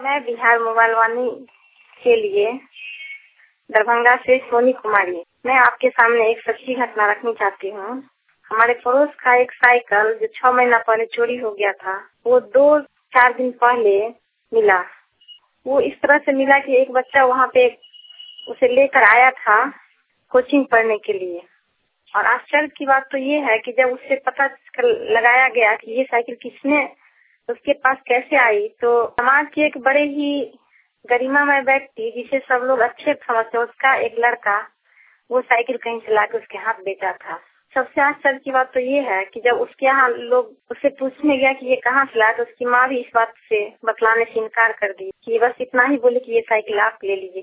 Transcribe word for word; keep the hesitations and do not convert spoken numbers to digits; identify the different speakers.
Speaker 1: मैं बिहार मोबाइल वाणी के लिए दरभंगा से सोनी कुमारी। मैं आपके सामने एक सच्ची घटना रखनी चाहती हूँ। हमारे पड़ोस का एक साइकिल जो छह महीना पहले चोरी हो गया था, वो दो चार दिन पहले मिला। वो इस तरह से मिला कि एक बच्चा वहाँ पे उसे लेकर आया था कोचिंग पढ़ने के लिए। और आश्चर्य की बात तो ये है कि जब उससे पता लगाया गया कि ये साइकिल किसने उसके पास कैसे आई, तो समाज के एक बड़े ही गरिमामय व्यक्ति जिसे सब लोग अच्छे समझते, उसका एक लड़का वो साइकिल कहीं से लाकर उसके हाथ बेचा था। सबसे आश्चर्य की बात तो ये है कि जब उसके यहाँ लोग उससे पूछने गया कि ये कहाँ से लाया, तो उसकी माँ भी इस बात से बतलाने से इनकार कर दी कि बस इतना ही बोले कि ये साइकिल आप ले लीजिए।